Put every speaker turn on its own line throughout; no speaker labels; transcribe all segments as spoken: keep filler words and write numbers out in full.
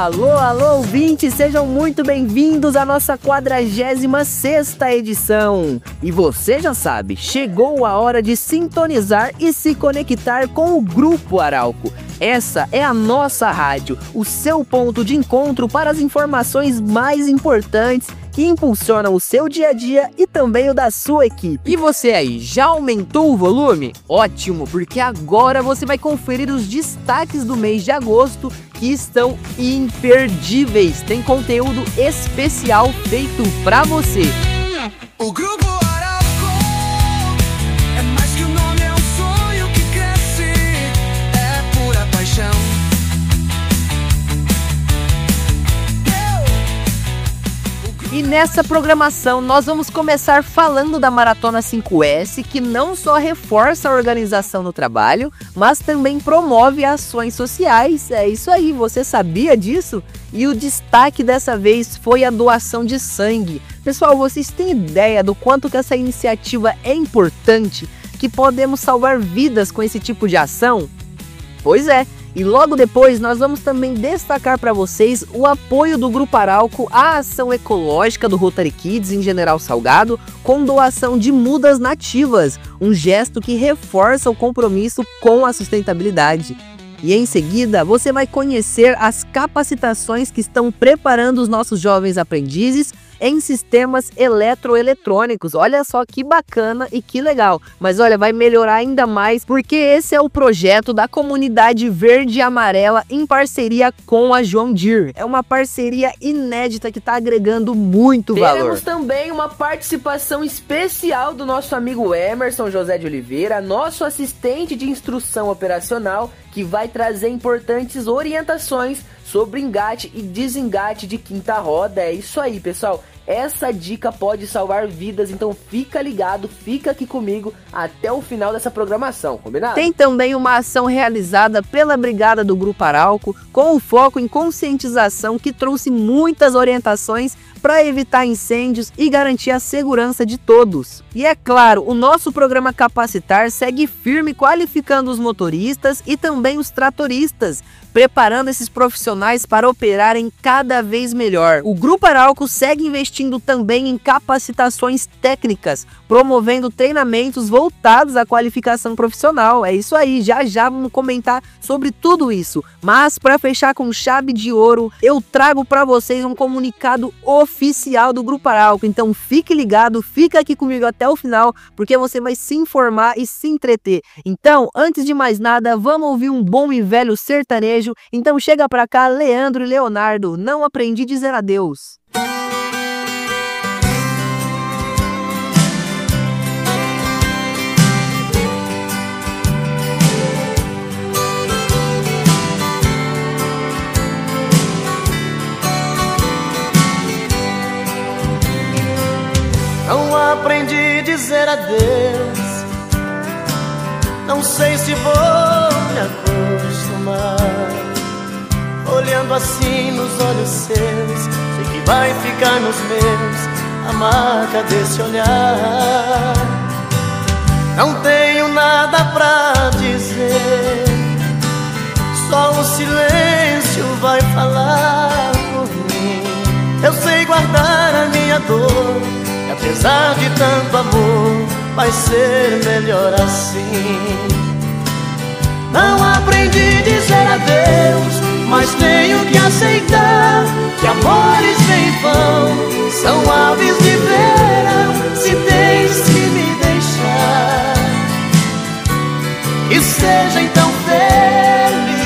Alô, alô, ouvintes, sejam muito bem-vindos à nossa quadragésima sexta edição. E você já sabe, chegou a hora de sintonizar e se conectar com o Grupo Arauco. Essa é a nossa rádio, o seu ponto de encontro para as informações mais importantes que impulsionam o seu dia a dia e também o da sua equipe.
E você aí, já aumentou o volume? Ótimo, porque agora você vai conferir os destaques do mês de agosto que estão imperdíveis. Tem conteúdo especial feito pra você.
O Grupo Arauco é mais que um nome, é um sonho que cresce, é pura paixão.
E nessa programação nós vamos começar falando da Maratona cinco S, que não só reforça a organização no trabalho, mas também promove ações sociais. É isso aí, você sabia disso? E o destaque dessa vez foi a doação de sangue. Pessoal, vocês têm ideia do quanto que essa iniciativa é importante? Que podemos salvar vidas com esse tipo de ação? Pois é. E logo depois nós vamos também destacar para vocês o apoio do Grupo Arauco à ação ecológica do Rotary Kids em General Salgado com doação de mudas nativas, um gesto que reforça o compromisso com a sustentabilidade. E em seguida você vai conhecer as capacitações que estão preparando os nossos jovens aprendizes em sistemas eletroeletrônicos. Olha só que bacana e que legal. Mas olha, vai melhorar ainda mais porque esse é o projeto da Comunidade Verde e Amarela em parceria com a John Deere. É uma parceria inédita que está agregando muito valor.
Teremos também uma participação especial do nosso amigo Emerson José de Oliveira, nosso assistente de instrução operacional, que vai trazer importantes orientações sobre engate e desengate de quinta roda. É isso aí, pessoal. Essa dica pode salvar vidas, então fica ligado, fica aqui comigo até o final dessa programação, combinado?
Tem também uma ação realizada pela Brigada do Grupo Arauco com o foco em conscientização que trouxe muitas orientações para evitar incêndios e garantir a segurança de todos. E é claro, o nosso programa Capacitar segue firme qualificando os motoristas e também os tratoristas, preparando esses profissionais para operarem cada vez melhor. O Grupo Arauco segue investindo também em capacitações técnicas, promovendo treinamentos voltados à qualificação profissional. É isso aí, já já vamos comentar sobre tudo isso. Mas para fechar com chave de ouro, eu trago para vocês um comunicado oficial do Grupo Arauco. Então fique ligado, fica aqui comigo até o final, porque você vai se informar e se entreter. Então, antes de mais nada, vamos ouvir um bom e velho sertanejo. Então chega pra cá, Leandro e Leonardo, Não Aprendi a Dizer Adeus.
Não aprendi a dizer adeus, não sei se vou me acostumar. Olhando assim nos olhos seus, sei que vai ficar nos meus a marca desse olhar. Não tenho nada pra dizer, só o silêncio vai falar por mim. Eu sei guardar a minha dor, e apesar de tanto amor, vai ser melhor assim. Não aprendi a dizer adeus, mas tenho que aceitar que amores vêm e vão, são aves de verão, se tens que me deixar. Que seja então feliz.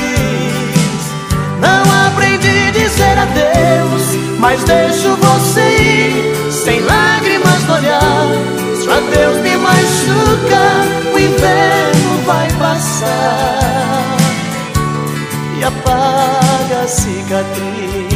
Não aprendi a dizer adeus, mas deixo você ir, sem lágrimas no olhar. Se o adeus me machuca, o inverno vai passar e apaga a cicatriz.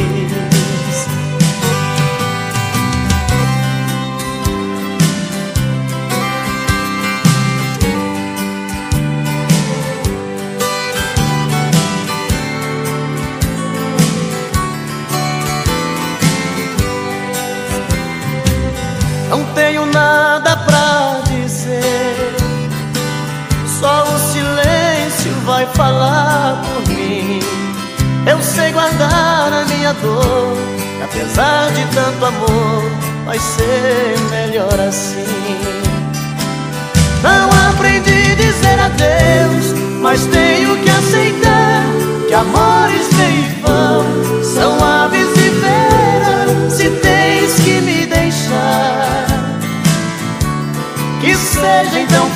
Não tenho nada pra dizer, só o silêncio vai falar por mim. Eu sei guardar a minha dor, e apesar de tanto amor, vai ser melhor assim. Não aprendi a dizer adeus, mas tenho que aceitar que amores vêm e vão, são aves de feira, se tens que me deixar. Que seja então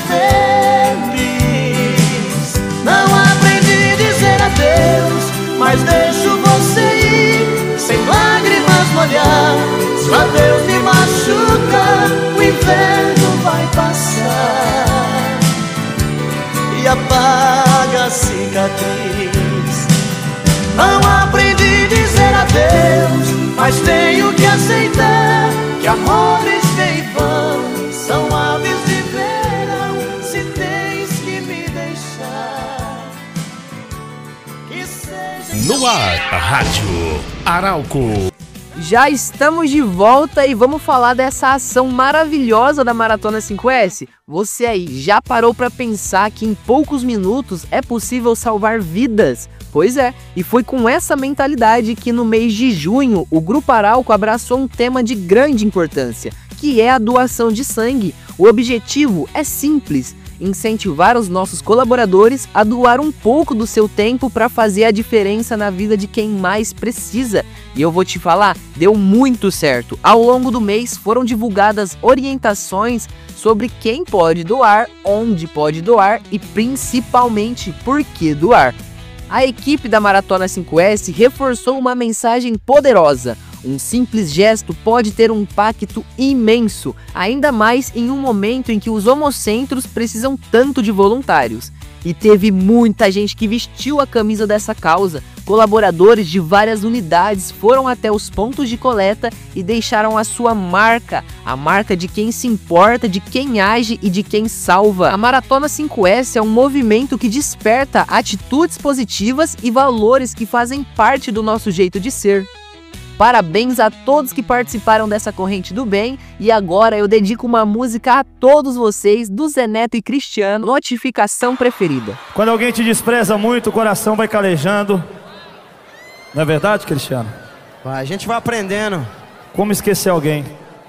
feliz. Não aprendi a dizer adeus, mas deixo você ir, sem lágrimas molhar. Se o adeus me machuca, o inverno vai passar e apaga a cicatriz. Não aprendi a dizer adeus, mas tenho que aceitar que amores vêm e vão, são aves de verão, se tens que me deixar. Que seja
No ar, a Rádio Arauco.
Já estamos de volta e vamos falar dessa ação maravilhosa da Maratona cinco S. Você aí já parou para pensar que em poucos minutos é possível salvar vidas? Pois é, e foi com essa mentalidade que no mês de junho o Grupo Arauco abraçou um tema de grande importância, que é a doação de sangue. O objetivo é simples: incentivar os nossos colaboradores a doar um pouco do seu tempo para fazer a diferença na vida de quem mais precisa. E eu vou te falar, deu muito certo. Ao longo do mês foram divulgadas orientações sobre quem pode doar, onde pode doar e principalmente por que doar. A equipe da Maratona cinco S reforçou uma mensagem poderosa. Um simples gesto pode ter um impacto imenso, ainda mais em um momento em que os homocentros precisam tanto de voluntários. E teve muita gente que vestiu a camisa dessa causa. Colaboradores de várias unidades foram até os pontos de coleta e deixaram a sua marca, a marca de quem se importa, de quem age e de quem salva. A Maratona cinco S é um movimento que desperta atitudes positivas e valores que fazem parte do nosso jeito de ser. Parabéns a todos que participaram dessa corrente do bem, e agora eu dedico uma música a todos vocês, do Zé Neto e Cristiano, Notificação Preferida.
Quando alguém te despreza muito, o coração vai calejando. Não é verdade, Cristiano?
Vai, a gente vai aprendendo.
Como esquecer alguém?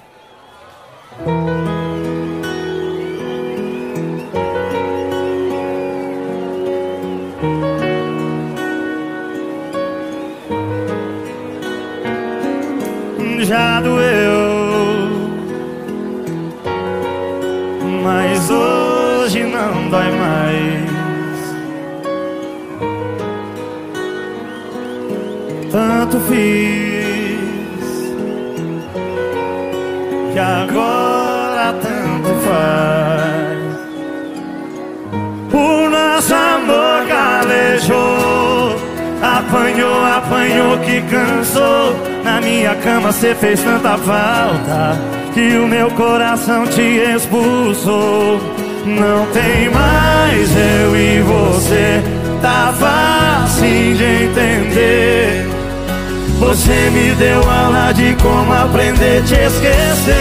Já doeu, mas hoje não dói mais. Tanto fiz que agora tanto faz. O nosso amor calejou, apanhou, apanhou que cansou. Na minha cama cê fez tanta falta que o meu coração te expulsou. Não tem mais eu e você, tá fácil de entender. Você me deu aula de como aprender a te esquecer.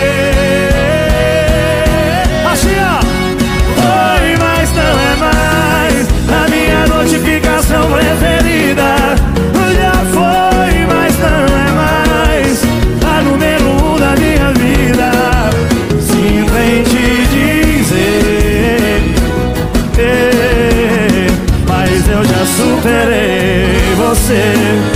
Assim ó. Oi, mas não é mais a minha notificação preferida. Já foi, mas não é mais a número um da minha vida. Sinto em te dizer, eh, mas eu já superei você.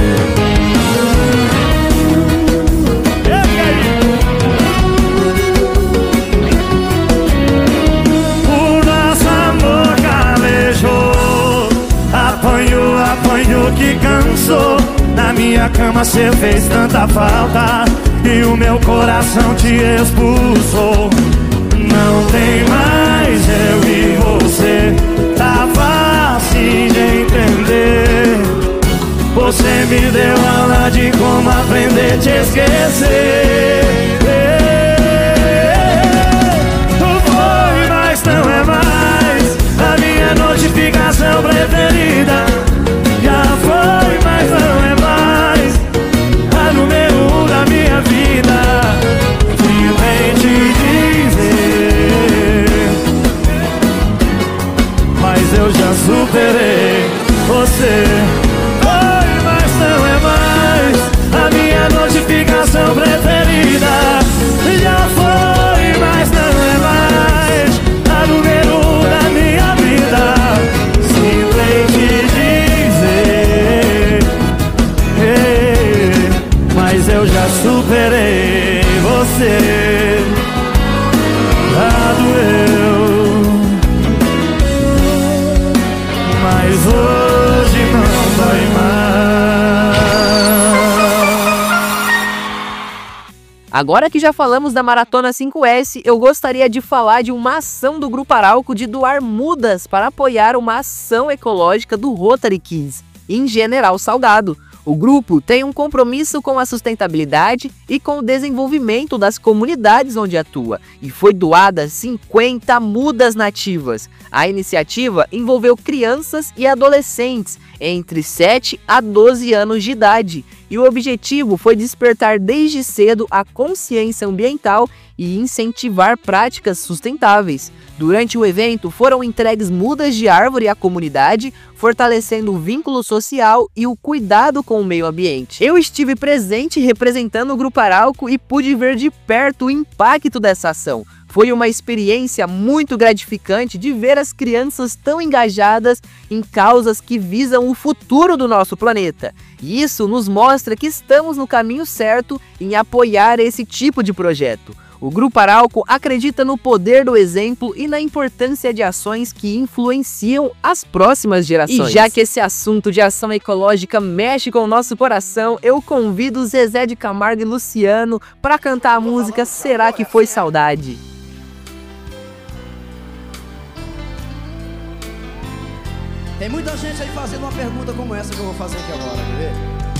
O nosso amor calejou, apanhou, apanhou que cansou. Na minha cama cê fez tanta falta e o meu coração te expulsou. Não tem mais eu e você, tá fácil de entender. Você me deu aula de como aprender a te esquecer. Foi, mas não é mais a minha notificação preferida. Já foi, mas não é mais a número um da minha vida. Fui bem te dizer, mas eu já superei você. Foi,
Agora que já falamos da Maratona cinco S, eu gostaria de falar de uma ação do Grupo Arauco de doar mudas para apoiar uma ação ecológica do Rotary Kids, em General Salgado. O grupo tem um compromisso com a sustentabilidade e com o desenvolvimento das comunidades onde atua, e foi doada cinquenta mudas nativas. A iniciativa envolveu crianças e adolescentes entre sete a doze anos de idade, e o objetivo foi despertar desde cedo a consciência ambiental e incentivar práticas sustentáveis. Durante o evento, foram entregues mudas de árvore à comunidade, fortalecendo o vínculo social e o cuidado com o meio ambiente. Eu estive presente representando o Grupo Arauco e pude ver de perto o impacto dessa ação. Foi uma experiência muito gratificante de ver as crianças tão engajadas em causas que visam o futuro do nosso planeta. E isso nos mostra que estamos no caminho certo em apoiar esse tipo de projeto. O Grupo Arauco acredita no poder do exemplo e na importância de ações que influenciam as próximas gerações. E já que esse assunto de ação ecológica mexe com o nosso coração, eu convido Zezé de Camargo e Luciano para cantar a música Será Que Foi Saudade?
Tem muita gente aí fazendo uma pergunta como essa que eu vou fazer aqui agora, quer ver?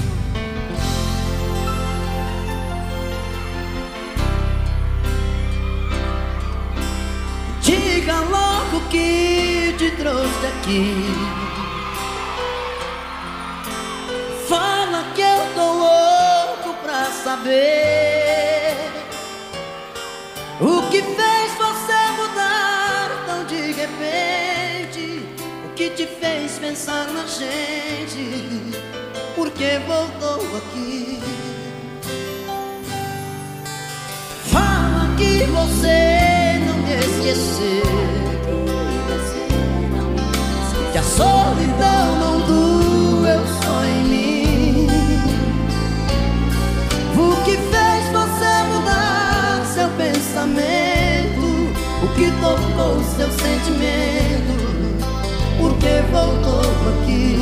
Diga logo o que te trouxe aqui. Fala que eu tô louco pra saber o que fez você mudar tão de repente. O que te fez pensar na gente? Por que voltou aqui? Fala que você não me esqueceu, que a solidão não doeu só em mim. O que fez você mudar seu pensamento? O que tocou seu sentimento? Porque voltou aqui.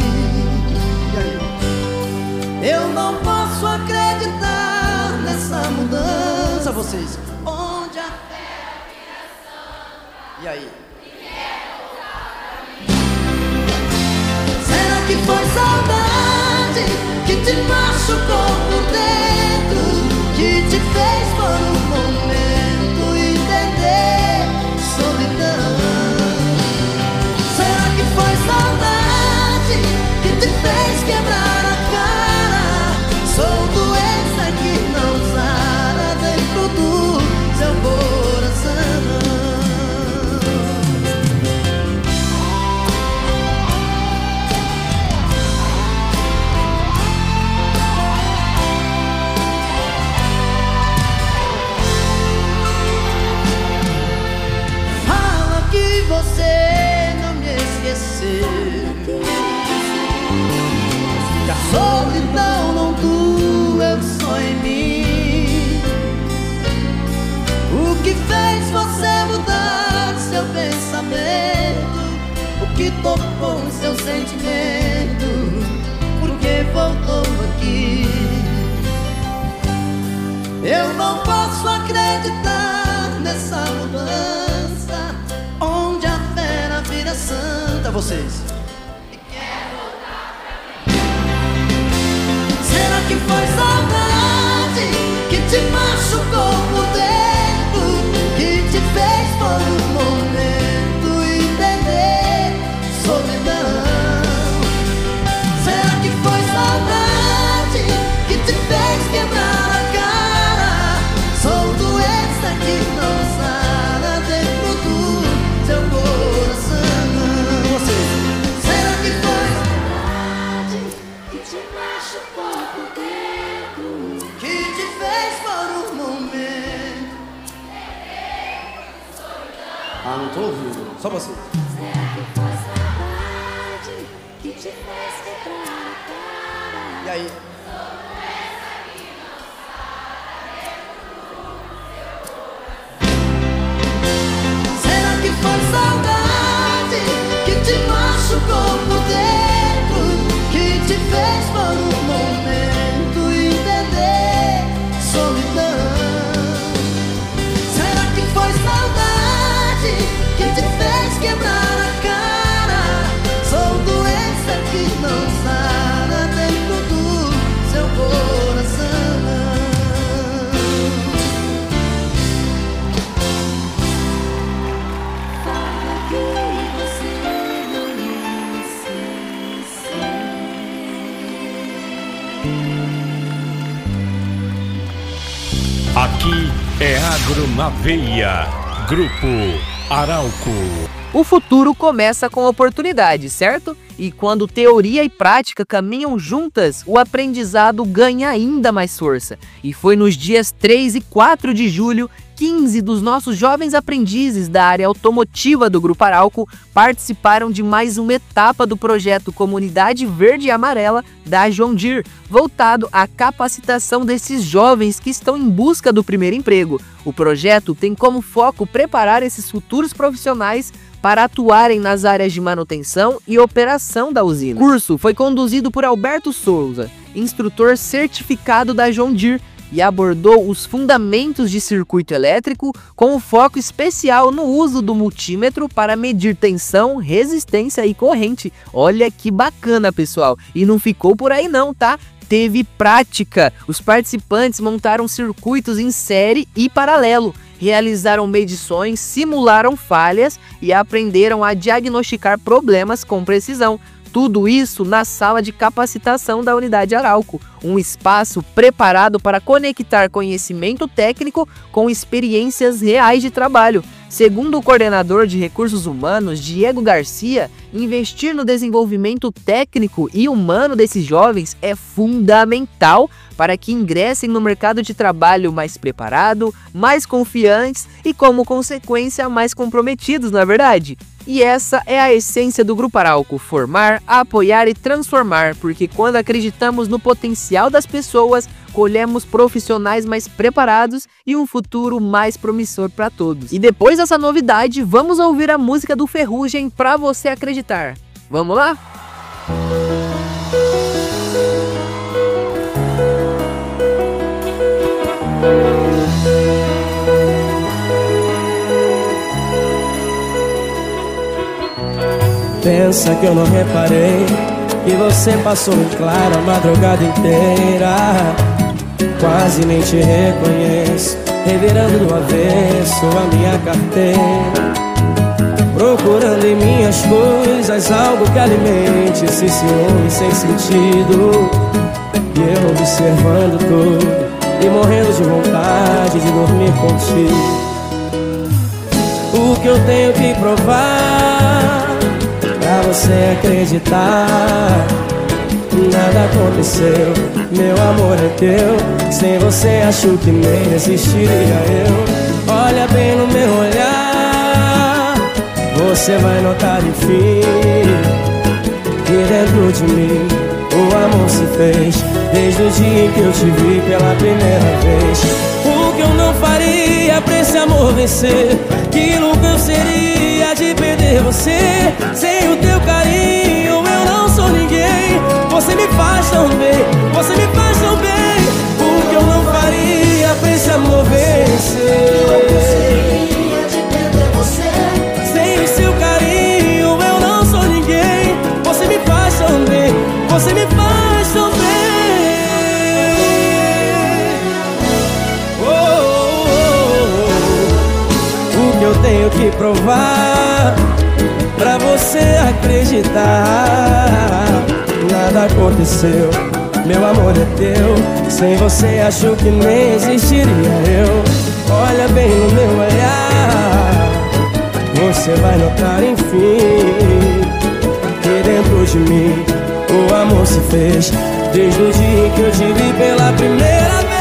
Eu não posso acreditar nessa mudança. Vocês, onde a fé vira santa. E aí? Será que foi saudade que te machucou por dentro, que te fez por um momento entender solidão? Foi saudade que te fez quebrar a cara. Sou doença que não sara dentro do seu coração. Fala que você que a solidão não doeu só em mim. O que fez você mudar seu pensamento? O que tocou seu sentimento? Porque voltou aqui. Eu não posso acreditar nessa mudança, onde a fera vira santa. Vocês, será que foi saudade que te machucou por dentro, que te fez por um momento entender solidão? Será que foi saudade que te fez quebrar a cara? Sou doença que não sara dentro do seu coração. Será que foi saudade que te machucou por dentro, que te fez por um momento? Ah, não tô ouvindo. Só você.
Será que foi saudade que te fez quebrar a cara?
E aí?
Será que foi saudade que te machucou por dentro, que te fez por um momento entender solidão?
É Agro na Veia. Grupo Arauco.
O futuro começa com oportunidade, certo? E quando teoria e prática caminham juntas, o aprendizado ganha ainda mais força. E foi nos dias três e quatro de julho, quinze dos nossos jovens aprendizes da área automotiva do Grupo Arauco participaram de mais uma etapa do projeto Comunidade Verde e Amarela da John Deere, voltado à capacitação desses jovens que estão em busca do primeiro emprego. O projeto tem como foco preparar esses futuros profissionais para atuarem nas áreas de manutenção e operação da usina. O curso foi conduzido por Alberto Souza, instrutor certificado da John Deere, e abordou os fundamentos de circuito elétrico com um foco especial no uso do multímetro para medir tensão, resistência e corrente. Olha que bacana, pessoal! E não ficou por aí não, tá? Teve prática. Os participantes montaram circuitos em série e paralelo, realizaram medições, simularam falhas e aprenderam a diagnosticar problemas com precisão. Tudo isso na sala de capacitação da Unidade Arauco, um espaço preparado para conectar conhecimento técnico com experiências reais de trabalho. Segundo o coordenador de recursos humanos, Diego Garcia, investir no desenvolvimento técnico e humano desses jovens é fundamental para que ingressem no mercado de trabalho mais preparado, mais confiantes e, como consequência, mais comprometidos, não é verdade? E essa é a essência do Grupo Arauco: formar, apoiar e transformar, porque quando acreditamos no potencial das pessoas, colhemos profissionais mais preparados e um futuro mais promissor para todos. E depois dessa novidade, vamos ouvir a música do Ferrugem para você acreditar. Vamos lá?
Pensa que eu não reparei que você passou em claro a madrugada inteira. Quase nem te reconheço, revirando do avesso a minha carteira, procurando em minhas coisas algo que alimente esse ciúme sem sentido. E eu observando tudo e morrendo de vontade de dormir contigo. O que eu tenho que provar pra você acreditar? Nada aconteceu, meu amor é teu. Sem você acho que nem existiria eu. Olha bem no meu olhar, você vai notar enfim que dentro de mim o amor se fez, desde o dia em que eu te vi pela primeira vez. O que eu não faria pra esse amor vencer? Que louco eu seria de perder você. Sem o teu carinho eu não sou ninguém. Você me faz tão bem, você me faz tão bem. O que eu não faria pra esse amor vencer? Eu seria de perder você. Sem o seu carinho eu não sou ninguém. Você me faz tão bem, você me faz tão bem. Oh, oh, oh. O que eu tenho que provar pra você acreditar? Nada aconteceu, meu amor é teu. Sem você acho que nem existiria eu. Olha bem no meu olhar, você vai notar enfim que dentro de mim o amor se fez, desde o dia em que eu te vi pela primeira vez.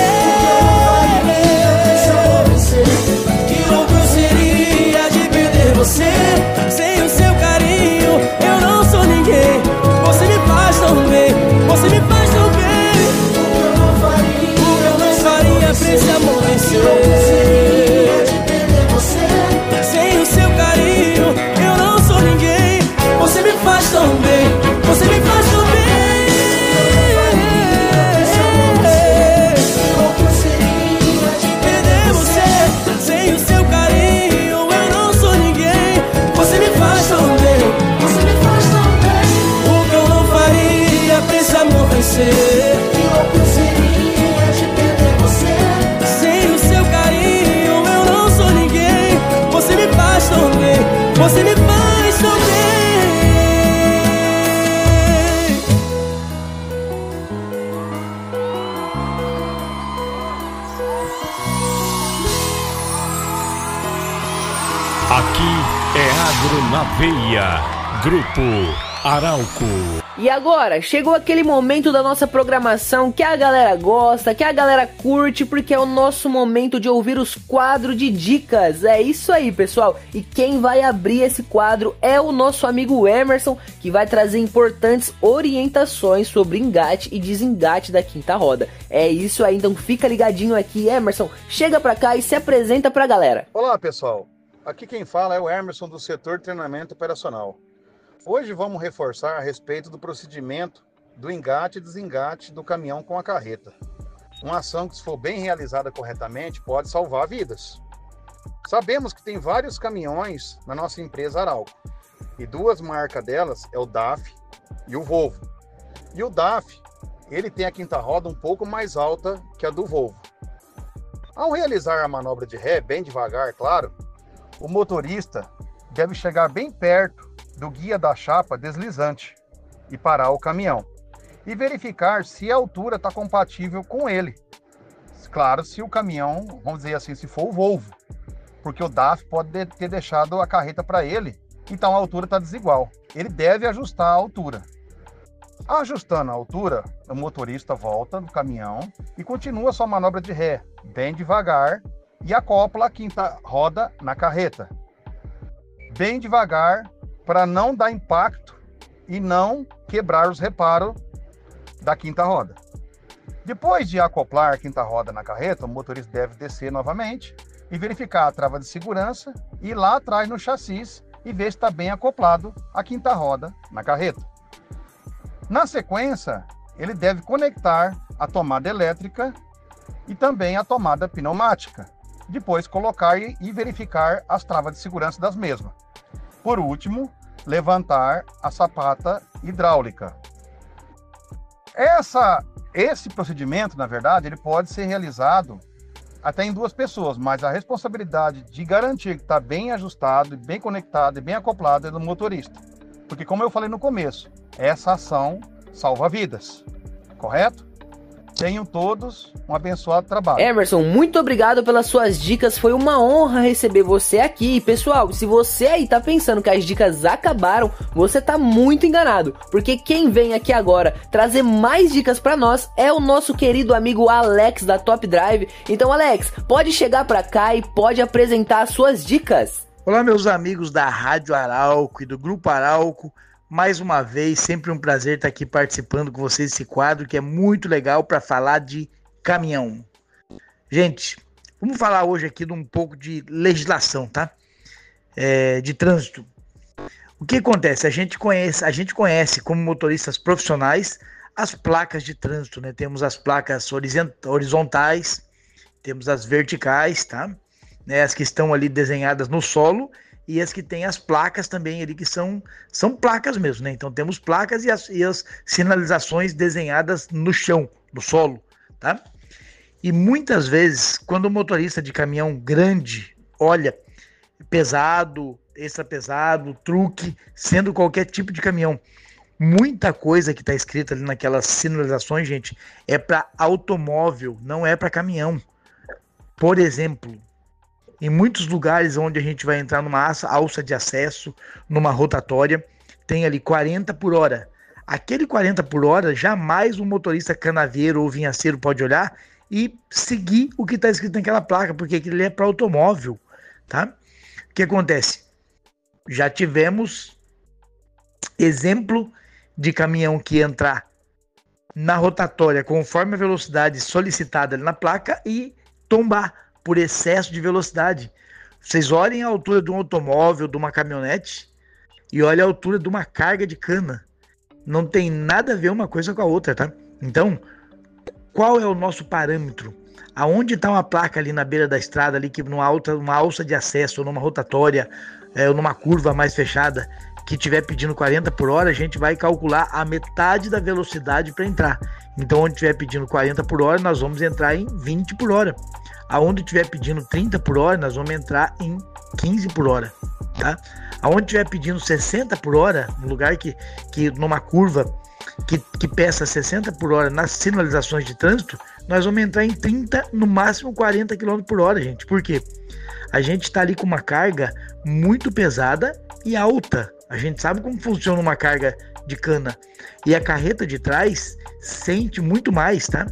Que louco eu seria de perder você. Sem o seu carinho eu não sou ninguém. Você me faz tão bem, você me faz tão bem. O que eu não faria, o que eu não faria pra esse amor vencer? Eu não seria de perder você. Sem o seu carinho eu não sou ninguém. Você me faz tão bem, você me faz tão bem. O que eu seria de perder você? Sem o seu carinho eu não sou ninguém. Você
Na Veia, Grupo Arauco.
E agora, chegou aquele momento da nossa programação que a galera gosta, que a galera curte, porque é o nosso momento de ouvir os quadros de dicas. É isso aí, pessoal. E quem vai abrir esse quadro é o nosso amigo Emerson, que vai trazer importantes orientações sobre engate e desengate da quinta roda. É isso aí, então fica ligadinho aqui, Emerson. Chega pra cá e se apresenta pra galera.
Olá, pessoal. Aqui quem fala é o Emerson do setor treinamento operacional. Hoje vamos reforçar a respeito do procedimento do engate e desengate do caminhão com a carreta. Uma ação que, se for bem realizada corretamente, pode salvar vidas. Sabemos que tem vários caminhões na nossa empresa Arauco, e duas marcas delas é o D A F e o Volvo. E o D A F, ele tem a quinta roda um pouco mais alta que a do Volvo. Ao realizar a manobra de ré, bem devagar, claro, o motorista deve chegar bem perto do guia da chapa deslizante e parar o caminhão e verificar se a altura está compatível com ele. Claro, se o caminhão, vamos dizer assim, se for o Volvo, porque o D A F pode ter deixado a carreta para ele, então a altura está desigual. Ele deve ajustar a altura. Ajustando a altura, o motorista volta no caminhão e continua sua manobra de ré, bem devagar, e acopla a quinta roda na carreta. Bem devagar, para não dar impacto e não quebrar os reparos da quinta roda. Depois de acoplar a quinta roda na carreta, o motorista deve descer novamente e verificar a trava de segurança e ir lá atrás no chassi e ver se está bem acoplado a quinta roda na carreta. Na sequência, ele deve conectar a tomada elétrica e também a tomada pneumática. Depois colocar e verificar as travas de segurança das mesmas. Por último, levantar a sapata hidráulica. Essa, esse procedimento, na verdade, ele pode ser realizado até em duas pessoas, mas a responsabilidade de garantir que está bem ajustado, bem conectado e bem acoplado é do motorista. Porque, como eu falei no começo, essa ação salva vidas, correto? Tenham todos um abençoado trabalho.
Emerson, muito obrigado pelas suas dicas, foi uma honra receber você aqui. Pessoal, se você aí tá pensando que as dicas acabaram, você tá muito enganado, porque quem vem aqui agora trazer mais dicas pra nós é o nosso querido amigo Alex da Top Drive. Então, Alex, pode chegar pra cá e pode apresentar as suas dicas.
Olá, meus amigos da Rádio Arauco e do Grupo Arauco. Mais uma vez, sempre um prazer estar aqui participando com vocês desse quadro que é muito legal para falar de caminhão. Gente, vamos falar hoje aqui de um pouco de legislação, tá? É, de trânsito. O que acontece? A gente conhece, a gente conhece como motoristas profissionais as placas de trânsito, né? Temos as placas horizontais, temos as verticais, tá? Né? As que estão ali desenhadas no solo e as que têm as placas também ali, que são, são placas mesmo, né? Então temos placas e as, e as sinalizações desenhadas no chão, no solo, tá? E muitas vezes, quando o motorista de caminhão grande olha, pesado, extra pesado, truque, sendo qualquer tipo de caminhão, muita coisa que está escrita ali naquelas sinalizações, gente, é para automóvel, não é para caminhão. Por exemplo, em muitos lugares onde a gente vai entrar numa alça de acesso, numa rotatória, tem ali quarenta por hora. Aquele quarenta por hora, jamais um motorista canaveiro ou vinhaceiro pode olhar e seguir o que está escrito naquela placa, porque aquilo é para automóvel, tá? O que acontece? Já tivemos exemplo de caminhão que entrar na rotatória conforme a velocidade solicitada ali na placa e tombar por excesso de velocidade. Vocês olhem a altura de um automóvel, de uma caminhonete, e olhem a altura de uma carga de cana. Não tem nada a ver uma coisa com a outra, tá? Então, qual é o nosso parâmetro? Aonde está uma placa ali na beira da estrada, ali que numa alta, uma alça de acesso, ou numa rotatória, é, ou numa curva mais fechada, que estiver pedindo quarenta por hora, a gente vai calcular a metade da velocidade para entrar. Então, onde estiver pedindo quarenta por hora, nós vamos entrar em vinte por hora. Aonde estiver pedindo trinta por hora, nós vamos entrar em quinze por hora, tá? Aonde estiver pedindo sessenta por hora, no lugar que, que numa curva que, que peça sessenta por hora nas sinalizações de trânsito, nós vamos entrar em trinta, no máximo quarenta quilômetros por hora, gente. Por quê? A gente está ali com uma carga muito pesada e alta. A gente sabe como funciona uma carga de cana. E a carreta de trás sente muito mais, tá?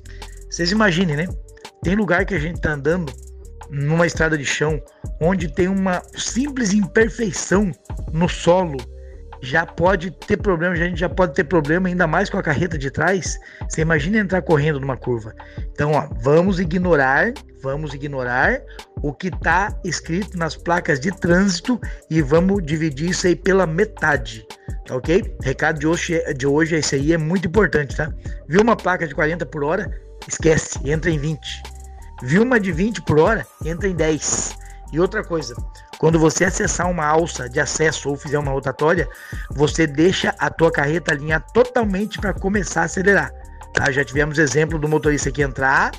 Vocês imaginem, né? Tem lugar que a gente tá andando numa estrada de chão, onde tem uma simples imperfeição no solo, já pode ter problema, a gente já pode ter problema, ainda mais com a carreta de trás. Você imagina entrar correndo numa curva. Então, ó, vamos ignorar, vamos ignorar o que tá escrito nas placas de trânsito e vamos dividir isso aí pela metade, tá ok? Recado de hoje, de hoje, esse aí é muito importante, tá? Viu uma placa de quarenta por hora? Esquece, entra em vinte. Viu uma de vinte por hora? Entra em dez. E outra coisa, quando você acessar uma alça de acesso ou fizer uma rotatória, você deixa a tua carreta alinhar totalmente para começar a acelerar. Tá? Já tivemos exemplo do motorista que entrar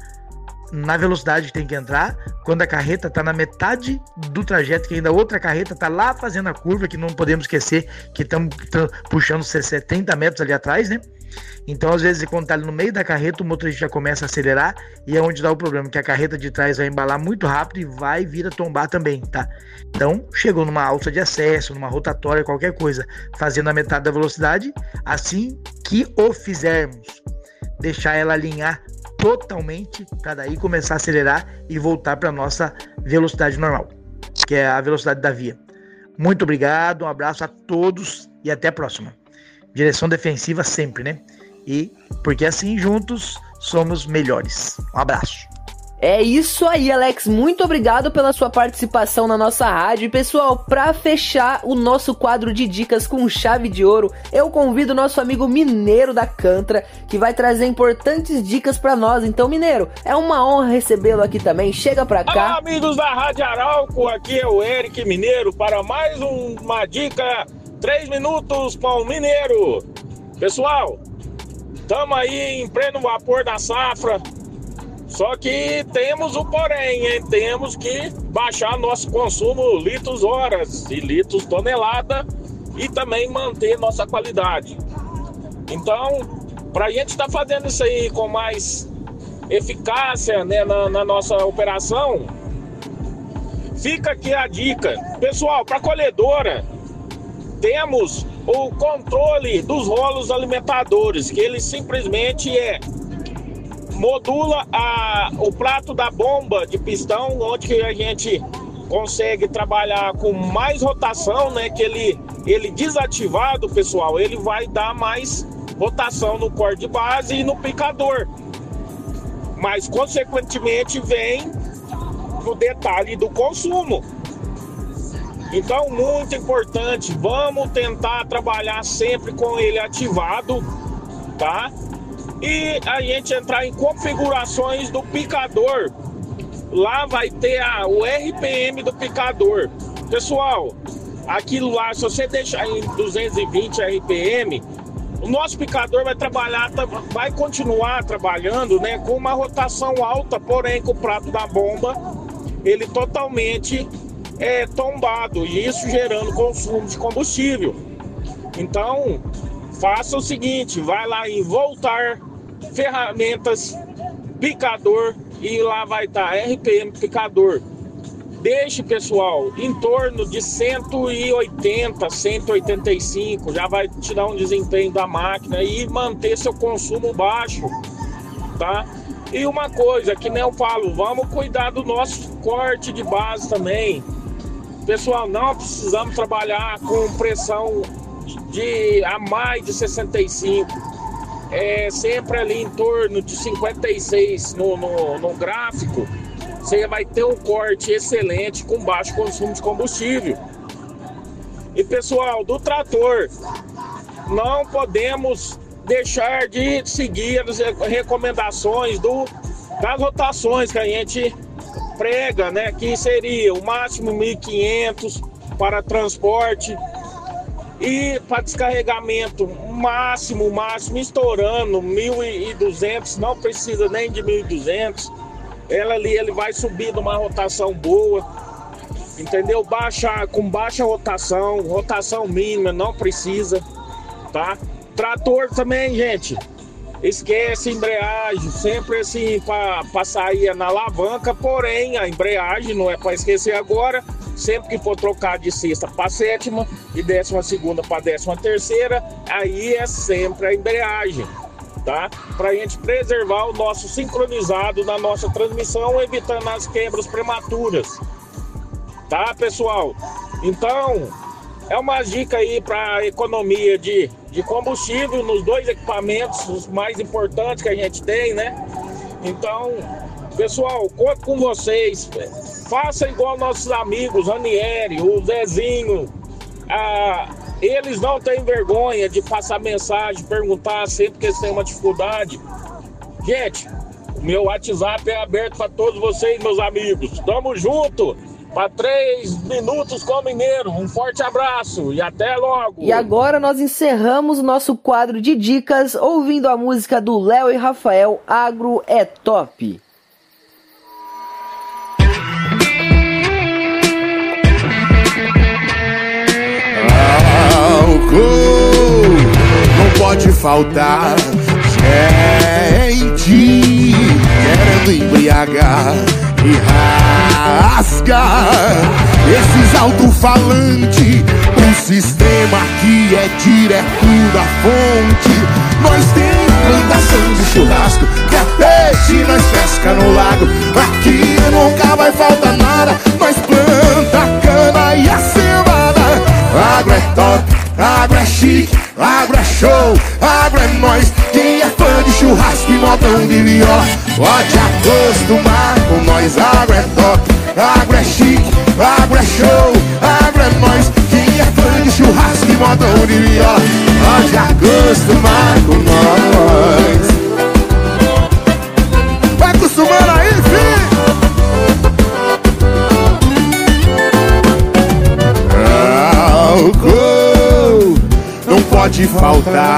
na velocidade que tem que entrar, quando a carreta está na metade do trajeto, que ainda outra carreta está lá fazendo a curva, que não podemos esquecer que estamos puxando setenta metros ali atrás, né? Então, às vezes, quando está ali no meio da carreta, o motorista já começa a acelerar e é onde dá o problema, que a carreta de trás vai embalar muito rápido e vai vir a tombar também, tá? Então, chegou numa alça de acesso, numa rotatória, qualquer coisa, fazendo a metade da velocidade, assim que o fizermos, deixar ela alinhar totalmente, para daí começar a acelerar e voltar para nossa velocidade normal, que é a velocidade da via. Muito obrigado, um abraço a todos e até a próxima. Direção defensiva sempre, né? E porque assim juntos somos melhores. Um abraço.
É isso aí, Alex. Muito obrigado pela sua participação na nossa rádio. E, pessoal, para fechar o nosso quadro de dicas com chave de ouro, eu convido o nosso amigo Mineiro da Cantra, que vai trazer importantes dicas para nós. Então, Mineiro, é uma honra recebê-lo aqui também. Chega para cá.
Olá, amigos da Rádio Arauco. Aqui é o Eric Mineiro para mais um, uma dica. Três minutos com o Mineiro. Pessoal, estamos aí em pleno vapor da safra. Só que temos o porém, hein? Temos que baixar nosso consumo litros horas e litros tonelada e também manter nossa qualidade. Então, para a gente estar tá fazendo isso aí com mais eficácia, né, na, na nossa operação, fica aqui a dica. Pessoal, para a colhedora, temos o controle dos rolos alimentadores, que ele simplesmente é modula a, o prato da bomba de pistão, onde a gente consegue trabalhar com mais rotação, né? Que ele, ele desativado, pessoal, ele vai dar mais rotação no corte de base e no picador. Mas, consequentemente, vem o detalhe do consumo. Então, muito importante, vamos tentar trabalhar sempre com ele ativado, tá? E a gente entrar em configurações do picador. Lá vai ter a, o R P M do picador. Pessoal, aquilo lá, se você deixar em duzentos e vinte R P M, o nosso picador vai trabalhar, vai continuar trabalhando, né, com uma rotação alta, porém com o prato da bomba, ele totalmente é tombado, e isso gerando consumo de combustível. Então, faça o seguinte, vai lá em voltar, ferramentas, picador, e lá vai estar R P M picador. Deixe, pessoal, em torno de cento e oitenta, cento e oitenta e cinco, já vai te dar um desempenho da máquina e manter seu consumo baixo, tá? E uma coisa que nem eu falo, vamos cuidar do nosso corte de base também. Pessoal, não precisamos trabalhar com pressão de a mais de sessenta e cinco. É sempre ali em torno de cinquenta e seis no, no, no gráfico. Você vai ter um corte excelente com baixo consumo de combustível. E, pessoal, do trator, não podemos deixar de seguir as recomendações do, das rotações que a gente prega, né? Que seria o máximo mil e quinhentos para transporte e para descarregamento máximo, máximo estourando mil e duzentos, não precisa nem de mil e duzentos. Ela ali, ele vai subir numa rotação boa, entendeu? Baixa, com baixa rotação, rotação mínima, não precisa, tá? Trator também, gente, esquece embreagem, sempre assim para sair na alavanca, porém a embreagem não é para esquecer agora. sempre que for trocar de sexta para sétima e décima segunda para décima terceira, aí é sempre a embreagem, tá? Para a gente preservar o nosso sincronizado na nossa transmissão, evitando as quebras prematuras, tá, pessoal? Então, é uma dica aí para economia de, de combustível nos dois equipamentos, os mais importantes que a gente tem, né? Então, pessoal, conto com vocês. Faça igual nossos amigos, Ranieri, o Zezinho. Ah, eles não têm vergonha de passar mensagem, perguntar sempre que eles têm uma dificuldade. Gente, o meu WhatsApp é aberto para todos vocês, meus amigos. Tamo junto! Para três minutos com o Mineiro. Um forte abraço e até logo.
E agora nós encerramos o nosso quadro de dicas ouvindo a música do Léo e Rafael, Agro é Top.
Álcool não pode faltar, gente querendo embriagar e rasgar esses alto-falantes, um sistema que é direto da fonte. Nós tem plantação de churrasco, que é peixe, nós pesca no lago. Aqui nunca vai faltar nada, nós planta cana e a cevada. Agro é top, agro é chique, agro é show, agro é nós. Quem é fã de churrasco e modão de viola pode acostumar com nós. Agro é top, agro é chique, agro é show, agro é nós. Quem é fã de churrasco e modão de viola pode acostumar com nós. Vai acostumando aí, filho. Álcool não pode faltar,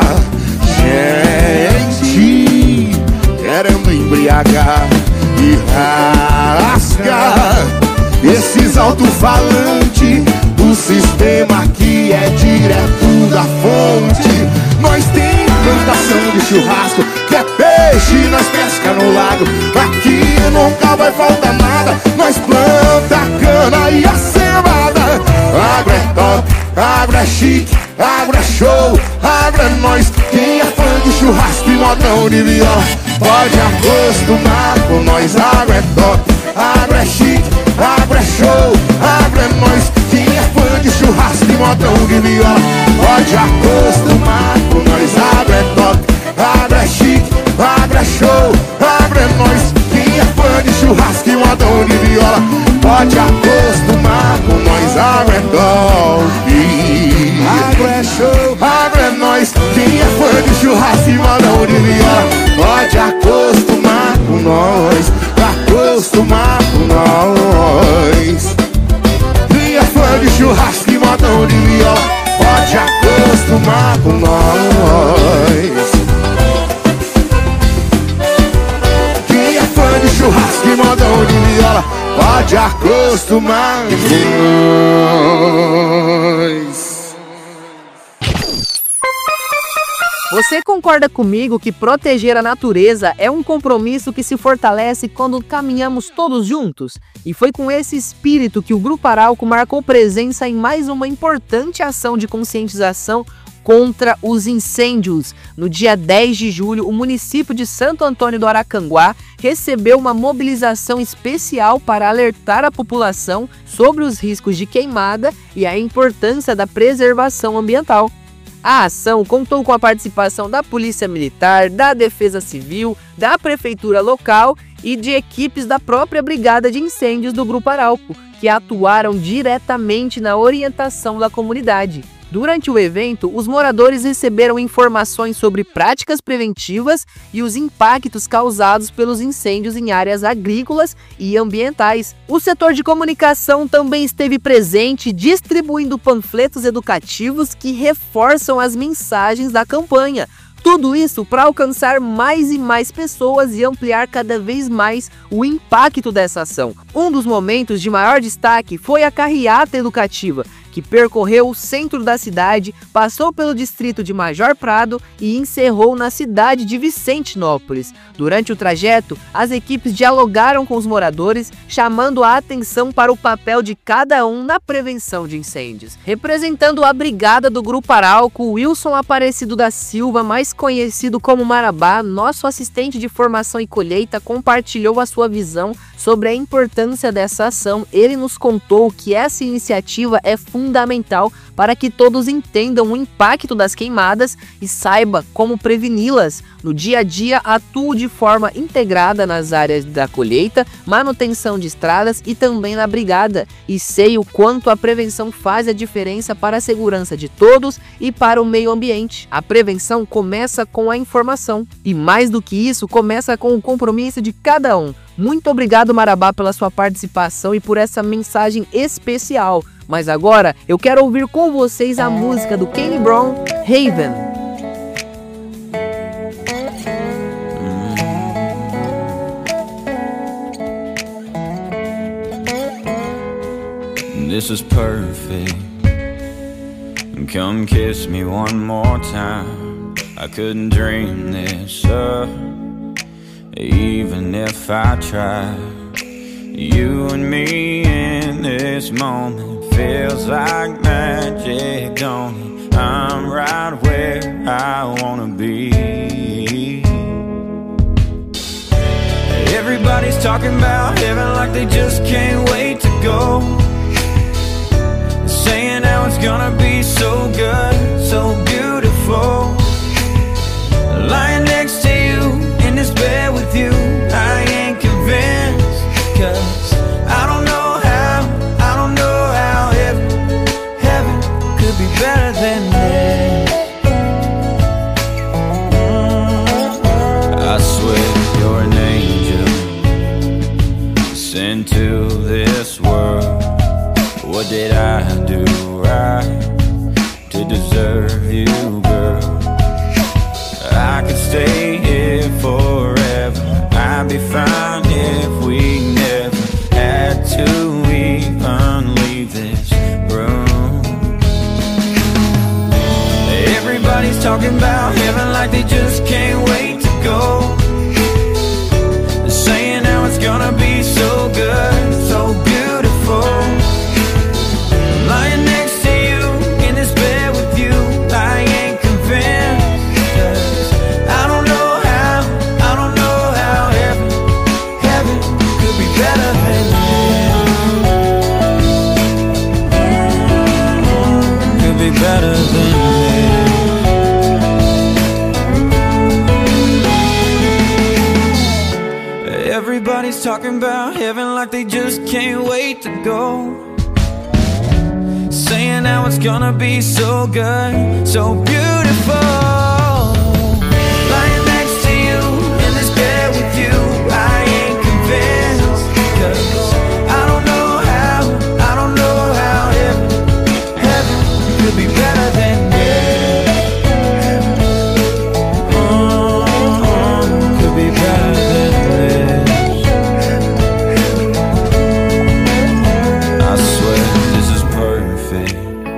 gente querendo embriagar e rasgar esses alto-falantes, o sistema que é direto da fonte. Nós tem plantação de churrasco, que é peixe, nós pesca no lago. Aqui nunca vai faltar nada, nós planta cana e a cevada. Agro é top, agro é chique, agro é show, agro é nós. Quem é fã de churrasco e modão de viola pode acostumar com nós. Agro é top, agro é chique, agro é show, agro é nós. Quem é fã de churrasco e modão de viola pode acostumar com nós. Agro é top, agro é chique, agro é show, agro é nós. Quem é fã de churrasco e modão de viola pode acostumar com nós. Agro é top, agro é show, agro é nós. Quem é fã de churrasco e modão de viola pode acostumar com nós. Acostumar com nós. Quem é fã de churrasco e modão de viola pode acostumar com nós. Quem é fã de churrasco e modão de viola pode acostumar com nós.
Você concorda comigo que proteger a natureza é um compromisso que se fortalece quando caminhamos todos juntos? E foi com esse espírito que o Grupo Arauco marcou presença em mais uma importante ação de conscientização contra os incêndios. No dia dez de julho, o município de Santo Antônio do Aracanguá recebeu uma mobilização especial para alertar a população sobre os riscos de queimada e a importância da preservação ambiental. A ação contou com a participação da Polícia Militar, da Defesa Civil, da Prefeitura local e de equipes da própria Brigada de Incêndios do Grupo Arauco, que atuaram diretamente na orientação da comunidade. Durante o evento, os moradores receberam informações sobre práticas preventivas e os impactos causados pelos incêndios em áreas agrícolas e ambientais. O setor de comunicação também esteve presente, distribuindo panfletos educativos que reforçam as mensagens da campanha. Tudo isso para alcançar mais e mais pessoas e ampliar cada vez mais o impacto dessa ação. Um dos momentos de maior destaque foi a carreata educativa, que percorreu o centro da cidade, passou pelo distrito de Major Prado e encerrou na cidade de Vicentinópolis. Durante o trajeto, as equipes dialogaram com os moradores, chamando a atenção para o papel de cada um na prevenção de incêndios. Representando a brigada do Grupo Arauco, Wilson Aparecido da Silva, mais conhecido como Marabá, nosso assistente de formação e colheita, compartilhou a sua visão sobre a importância dessa ação. Ele nos contou que essa iniciativa é fundamental para que todos entendam o impacto das queimadas e saiba como preveni-las. No dia a dia, atuo de forma integrada nas áreas da colheita, manutenção de estradas e também na brigada, e sei o quanto a prevenção faz a diferença para a segurança de todos e para o meio ambiente. A prevenção começa com a informação e, mais do que isso, começa com o compromisso de cada um. Muito obrigado, Marabá, pela sua participação e por essa mensagem especial. Mas agora eu quero ouvir com vocês a música do Kenny Brown, Haven.
This is perfect. Come kiss me one more time. I couldn't dream this up, even if I tried. You and me in this moment feels like magic, don't it? I'm right where I wanna be. Everybody's talking about heaven like they just can't wait to go, saying how it's gonna be so good, so beautiful. Lying next to you, in this bed with you, I ain't convinced, 'cause I don't know how, I don't know how heaven, heaven could be better than this. I swear you're an angel sent to this world. What did I do right to deserve you, girl? I could stay here forever. I'd be fine if we never had to even leave this room. Everybody's talking about heaven like they just can't wait to go, saying how it's gonna be so good, so beautiful. Lying next to you, in this bed with you, I ain't convinced, 'cause I don't know how, I don't know how heaven, heaven could be better than this. Could be better than this. Everybody's talking about heaven like they just can't wait to go, saying how it's gonna be so good, so beautiful. Lying next to you, in this bed with you, I ain't convinced, 'cause I don't know how, I don't know how heaven, heaven could be better than this. Oh, could be better than this. I swear this is perfect.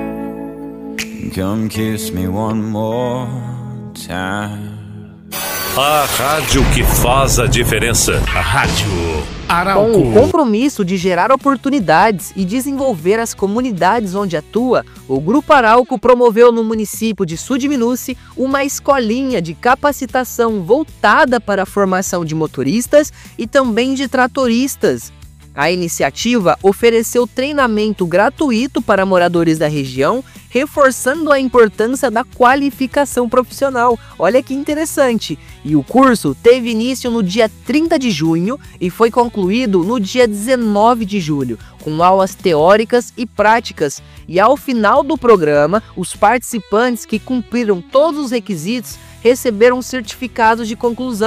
Come kiss me one more time.
A rádio que faz a diferença. A Rádio Arauco.
Com o compromisso de gerar oportunidades e desenvolver as comunidades onde atua, o Grupo Arauco promoveu no município de Sudiminuce uma escolinha de capacitação voltada para a formação de motoristas e também de tratoristas. A iniciativa ofereceu treinamento gratuito para moradores da região, reforçando a importância da qualificação profissional. Olha que interessante! E o curso teve início no dia trinta de junho e foi concluído no dia dezenove de julho, com aulas teóricas e práticas. E ao final do programa, os participantes que cumpriram todos os requisitos receberam certificados de conclusão.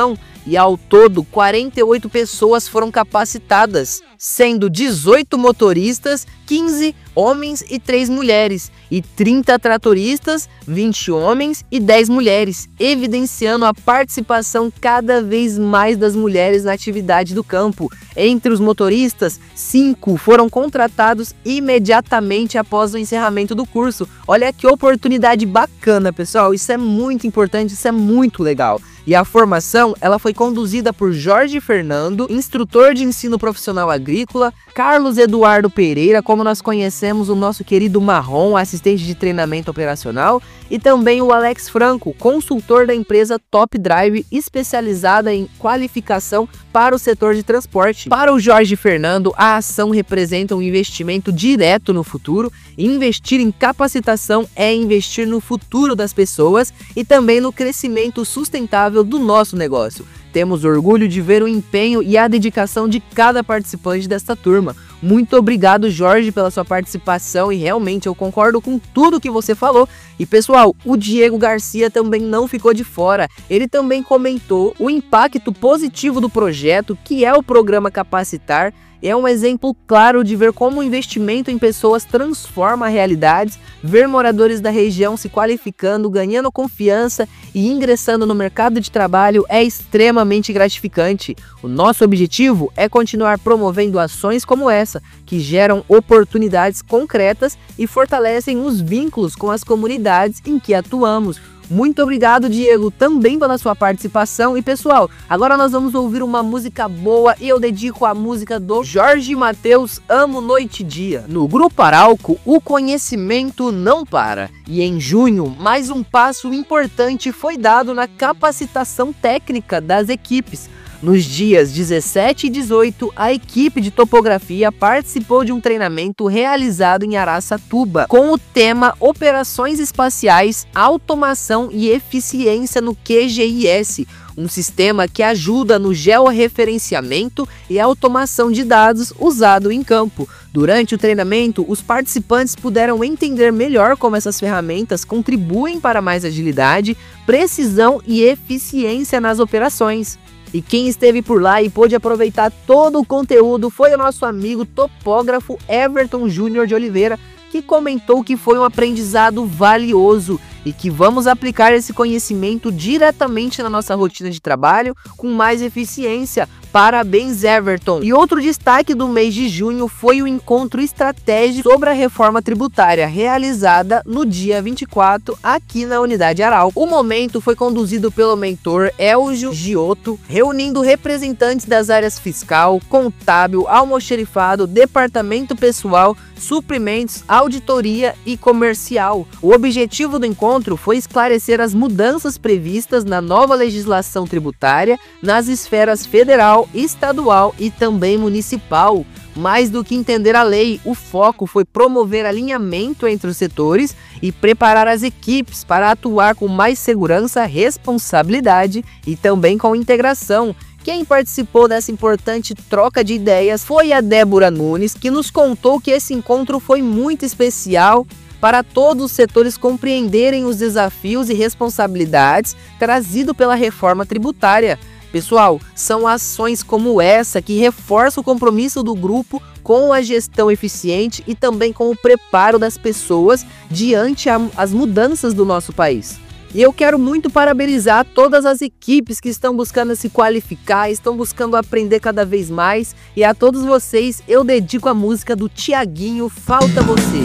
e ao todo quarenta e oito pessoas foram capacitadas, sendo dezoito motoristas, quinze homens e três mulheres, e trinta tratoristas, vinte homens e dez mulheres, evidenciando a participação cada vez mais das mulheres na atividade do campo. Entre os motoristas, cinco foram contratados imediatamente após o encerramento do curso. Olha que oportunidade bacana, pessoal, isso é muito importante, isso é muito legal. E a formação, ela foi conduzida por Jorge Fernando, instrutor de ensino profissional agrícola, Carlos Eduardo Pereira, como nós conhecemos o nosso querido Marrom, assistente de treinamento operacional, e também o Alex Franco, consultor da empresa Top Drive, especializada em qualificação para o setor de transporte. Para o Jorge Fernando, a ação representa um investimento direto no futuro. Investir em capacitação é investir no futuro das pessoas e também no crescimento sustentável do nosso negócio. Temos orgulho de ver o empenho e a dedicação de cada participante desta turma. Muito obrigado, Jorge, pela sua participação, e realmente eu concordo com tudo que você falou. E pessoal, o Diego Garcia também não ficou de fora. Ele também comentou o impacto positivo do projeto, que é o programa Capacitar. É um exemplo claro de ver como o investimento em pessoas transforma realidades, ver moradores da região se qualificando, ganhando confiança e ingressando no mercado de trabalho é extremamente gratificante. O nosso objetivo é continuar promovendo ações como essa, que geram oportunidades concretas e fortalecem os vínculos com as comunidades em que atuamos. Muito obrigado, Diego, também pela sua participação. E pessoal, agora nós vamos ouvir uma música boa e eu dedico a música do Jorge Mateus, Amo Noite e Dia. No Grupo Arauco, o conhecimento não para. E em junho, mais um passo importante foi dado na capacitação técnica das equipes. Nos dias dezessete e dezoito, a equipe de topografia participou de um treinamento realizado em Araçatuba, com o tema Operações Espaciais, Automação e Eficiência no Q G I S, um sistema que ajuda no georreferenciamento e automação de dados usado em campo. Durante o treinamento, os participantes puderam entender melhor como essas ferramentas contribuem para mais agilidade, precisão e eficiência nas operações. E quem esteve por lá e pôde aproveitar todo o conteúdo foi o nosso amigo topógrafo Everton Júnior de Oliveira, que comentou que foi um aprendizado valioso e que vamos aplicar esse conhecimento diretamente na nossa rotina de trabalho com mais eficiência. Parabéns, Everton! E outro destaque do mês de junho foi o encontro estratégico sobre a reforma tributária, realizada no dia vinte e quatro, aqui na Unidade Arauco. O momento foi conduzido pelo mentor Elgio Giotto, reunindo representantes das áreas fiscal, contábil, almoxerifado, departamento pessoal, suprimentos, auditoria e comercial. O objetivo do encontro foi esclarecer as mudanças previstas na nova legislação tributária nas esferas federal, estadual e também municipal. Mais do que entender a lei, o foco foi promover alinhamento entre os setores e preparar as equipes para atuar com mais segurança, responsabilidade e também com integração. Quem participou dessa importante troca de ideias foi a Débora Nunes, que nos contou que esse encontro foi muito especial para todos os setores compreenderem os desafios e responsabilidades trazidos pela reforma tributária. Pessoal, são ações como essa que reforçam o compromisso do grupo com a gestão eficiente e também com o preparo das pessoas diante as mudanças do nosso país. E eu quero muito parabenizar todas as equipes que estão buscando se qualificar, estão buscando aprender cada vez mais. E a todos vocês eu dedico a música do Tiaguinho, Falta Você.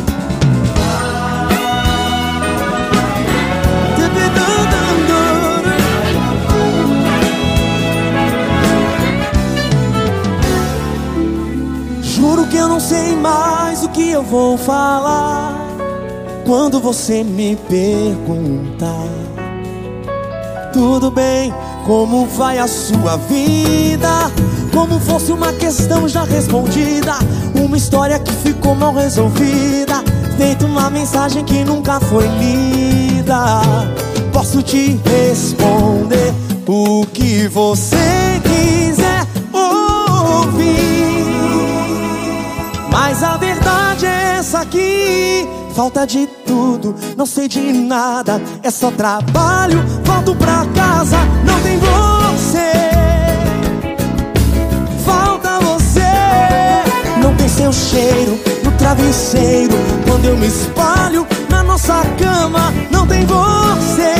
Juro que eu não sei mais o que eu vou falar quando você me perguntar: tudo bem, como vai a sua vida? Como fosse uma questão já respondida, uma história que ficou mal resolvida, feito uma mensagem que nunca foi lida. Posso te responder o que você quiser ouvir, mas a verdade é essa aqui: falta de tudo, não sei de nada, é só trabalho, volto pra casa, não tem você. seu cheiro no travesseiro. Quando eu me espalho na nossa cama, não tem você.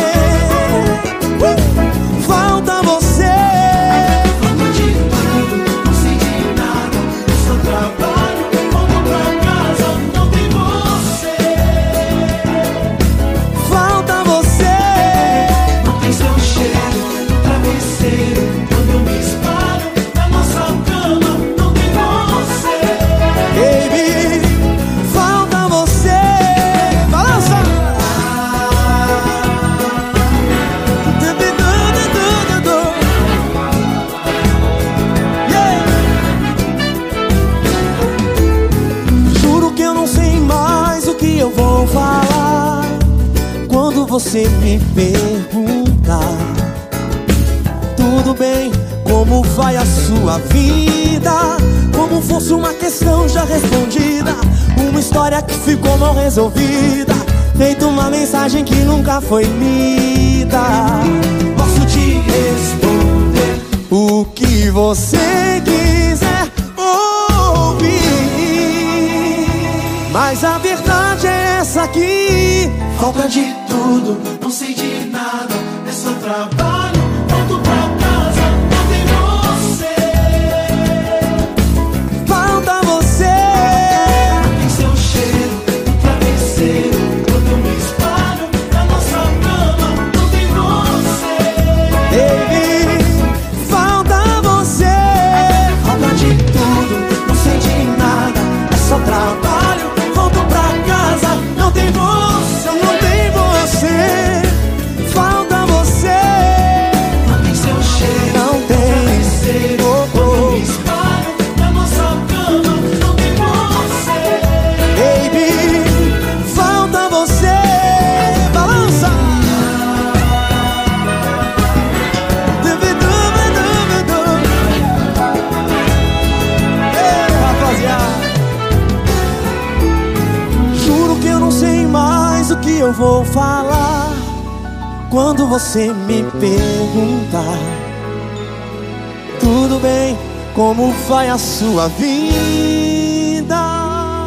uh! Falta você. Falta de tudo, não sei de nada. Eu só trabalho, volto pra casa, não tem você. Falta você. Não tem seu cheiro no travesseiro. Quando eu me espalho na nossa cama, não tem você. Baby, falta você. Balança. Yeah. Juro que eu não sei mais o que eu vou falar quando você me perguntar: tudo bem, como vai a sua vida? Como fosse uma questão já respondida, uma história que ficou mal resolvida, feito uma mensagem que nunca foi lida. Posso te responder o que você quiser ouvir, mas a verdade é essa aqui. Falta de tudo, não sei de nada. É só trabalho, volto pra casa, não tem você. Falta você. Tem seu cheiro no travesseiro. Quando eu me espalho na nossa cama, não tem você. Baby, falta você. Falta de tudo, não sei de nada. É só trabalho, volto pra casa, não tem você, não tem você. Falta você. Não tem seu cheiro, não tem. Oh, oh. Quando eu me espalho na nossa cama, não tem você. Baby, falta você. Balança. Ei, rapaziada, juro que eu não sei mais o que eu vou falar quando você me perguntar: tudo bem, como vai a sua vida?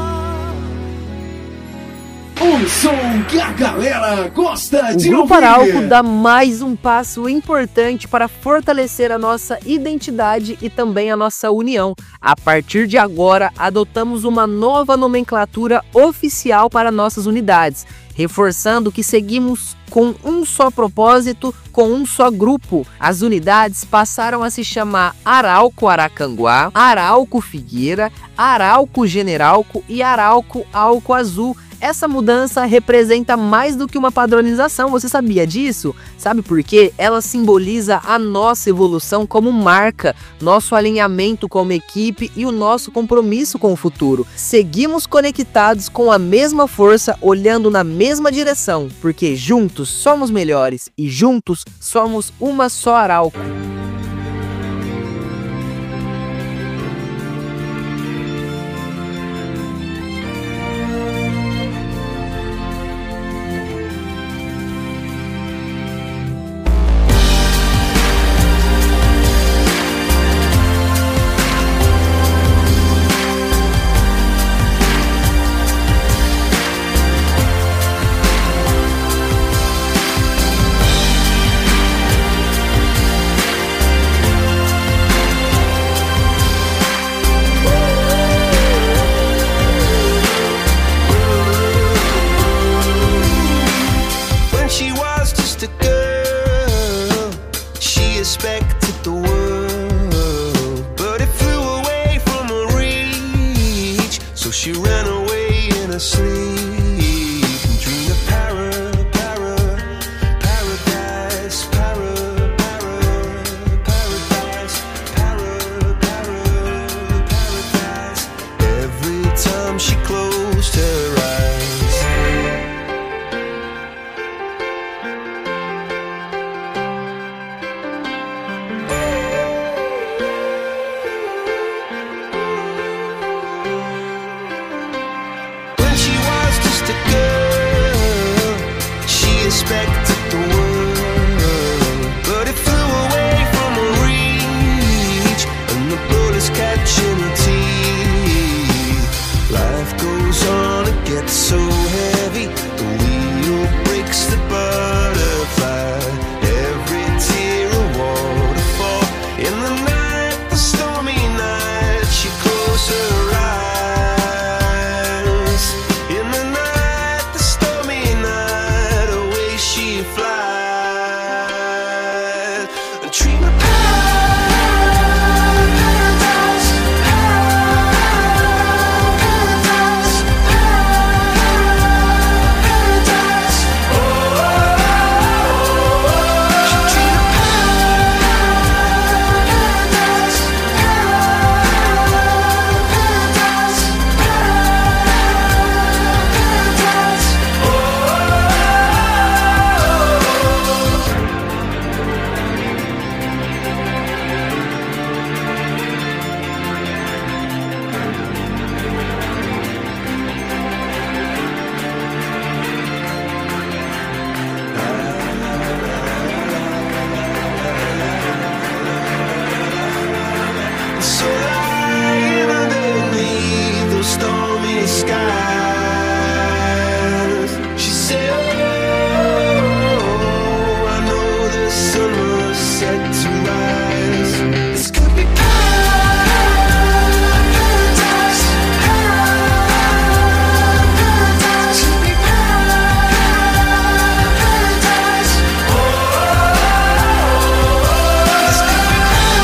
O som que a galera gosta
O
de
Grupo
ouvir.
Arauco dá mais um passo importante para fortalecer a nossa identidade e também a nossa união. A partir de agora, adotamos uma nova nomenclatura oficial para nossas unidades, reforçando que seguimos com um só propósito, com um só grupo. As unidades passaram a se chamar Arauco Aracanguá, Arauco Figueira, Arauco Generalco e Arauco Alco Azul. Essa mudança representa mais do que uma padronização, você sabia disso? Sabe por quê? Ela simboliza a nossa evolução como marca, nosso alinhamento como equipe e o nosso compromisso com o futuro. Seguimos conectados com a mesma força, olhando na mesma direção, porque juntos somos melhores e juntos somos uma só Arauco.
catching her teeth. dream of paradise, paradise, paradise. Oh, you dream of paradise, paradise, paradise. Oh. So lying underneath those stormy skies, she said, oh, I know the sun was set to rise. This could be paradise, paradise, could be paradise. Oh, this could be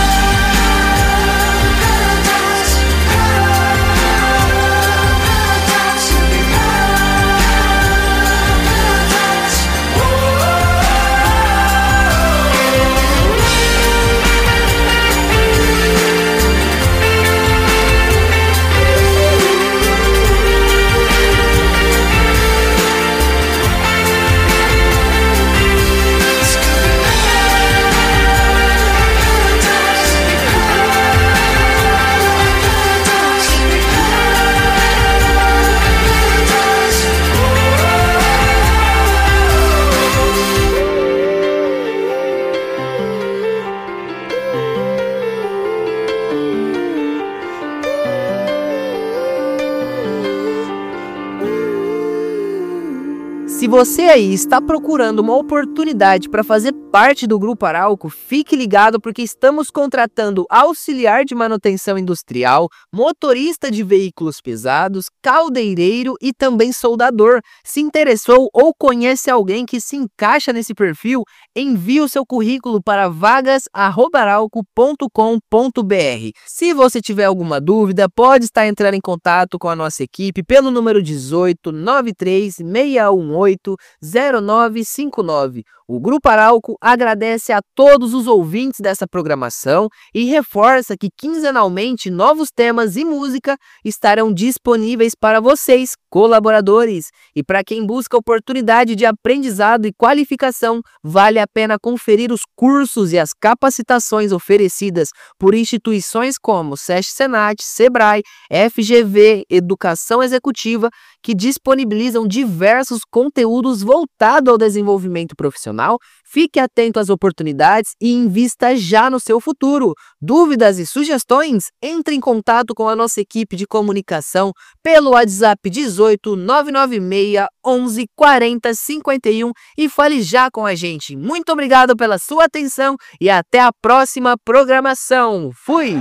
Se você aí está procurando uma oportunidade para fazer parte do Grupo Arauco, fique ligado porque estamos contratando auxiliar de manutenção industrial, motorista de veículos pesados, caldeireiro e também soldador. Se interessou ou conhece alguém que se encaixa nesse perfil, envie o seu currículo para vagas arroba arauco ponto com ponto br. Se você tiver alguma dúvida, pode estar entrando em contato com a nossa equipe pelo número dezoito, nove três, seis um oito, zero nove cinco nove. O Grupo Arauco agradece a todos os ouvintes dessa programação e reforça que quinzenalmente novos temas e música estarão disponíveis para vocês, colaboradores. E para quem busca oportunidade de aprendizado e qualificação, vale a pena conferir os cursos e as capacitações oferecidas por instituições como SESC Senat, Sebrae, F G V, Educação Executiva, que disponibilizam diversos conteúdos voltados ao desenvolvimento profissional. Fique atento às oportunidades e invista já no seu futuro. Dúvidas e sugestões? Entre em contato com a nossa equipe de comunicação pelo WhatsApp dezoito, nove nove seis, onze, quarenta, cinquenta e um e fale já com a gente. Muito obrigado pela sua atenção e até a próxima programação. Fui!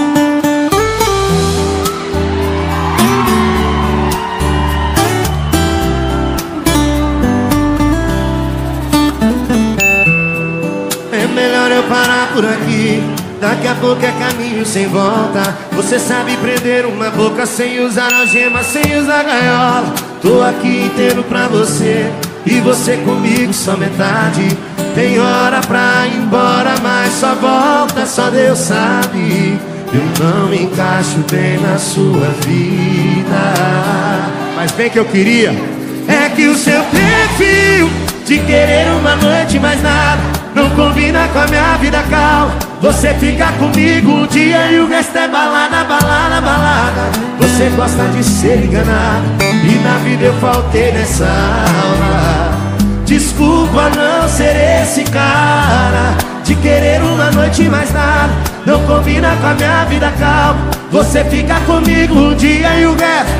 É melhor eu parar por aqui, daqui a pouco é caminho sem volta. Você sabe prender uma boca sem usar algema, sem usar gaiola. Tô aqui inteiro pra você e você comigo só metade. Tem hora pra ir embora, mas só volta, só Deus sabe. Eu não me encaixo bem na sua vida, mas bem que eu queria é que o seu perfil de querer uma noite mais nada não combina com a minha vida calma. Você fica comigo um dia e o resto é balada, balada, balada. Você gosta de ser enganado e na vida eu faltei nessa aula. Desculpa não ser esse cara de querer uma noite mais nada. Não combina com a minha vida calma. Você fica comigo um dia e o resto.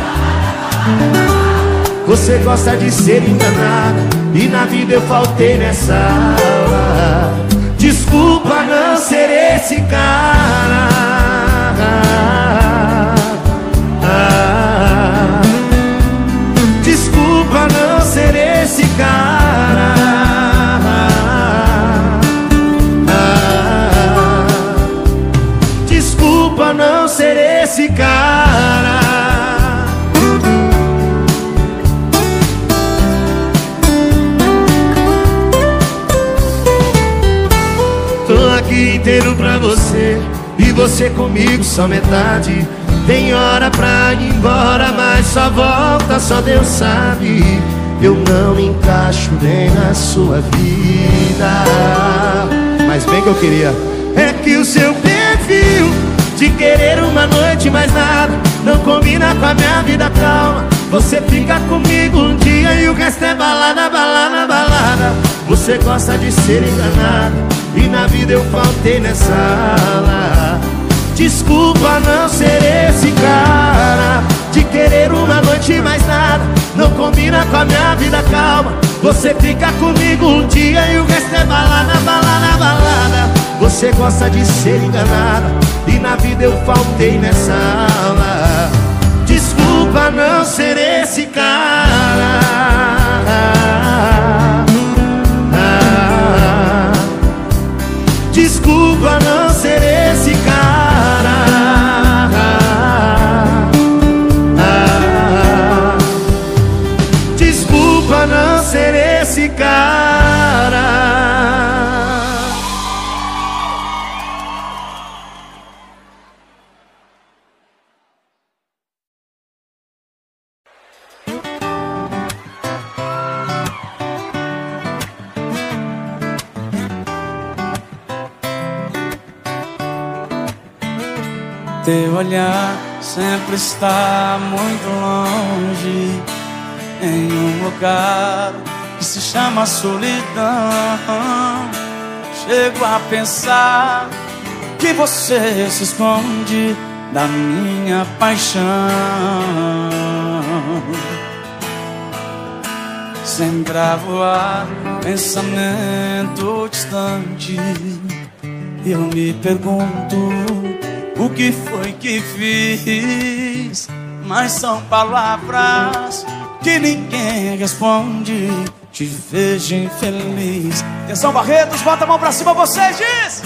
Você gosta de ser enganado e na vida eu faltei nessa aula. Desculpa não ser esse cara. Desculpa não ser esse cara.
dia inteiro pra você e você comigo só metade. Tem hora pra ir embora, mas só volta, só Deus sabe. Eu não me encaixo nem na sua vida, mas bem que eu queria. É que o seu perfil de querer uma noite mais nada não combina com a minha vida calma. Você fica comigo um dia e o resto é balada, balada, balada. Você gosta de ser enganada e na vida eu faltei nessa aula. Desculpa não ser esse cara de querer uma noite mais nada não combina com a minha vida calma. Você fica comigo um dia e o resto é balada, balada, balada. Você gosta de ser enganada e na vida eu faltei nessa aula. Desculpa não ser esse cara. Desculpa não ser esse cara. Desculpa não ser esse cara.
Teu olhar sempre está muito longe, em um lugar que se chama solidão. Chego a pensar que você se esconde da minha paixão. Sempre a voar, pensamento distante, eu me pergunto o que foi que fiz, mas são palavras que ninguém responde. Te vejo infeliz. Atenção, Barretos, bota a mão pra cima, você diz.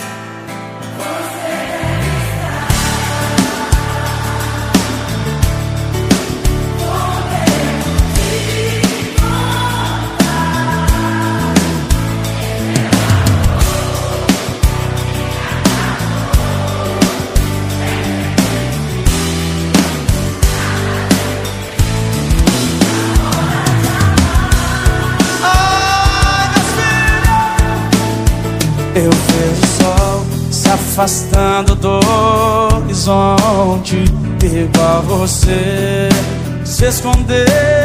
Eu vejo o sol se afastando do horizonte, igual você se esconder.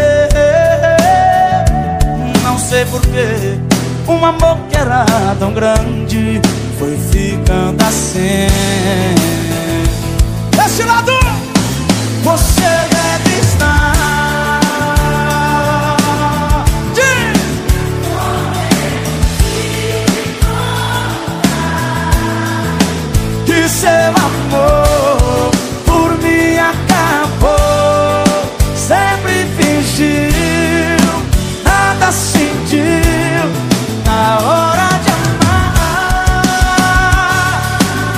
Não sei porquê, um amor que era tão grande foi ficando assim. Desse lado, você deve estar. Que seu amor por mim acabou. Sempre fingiu, nada sentiu na hora de amar.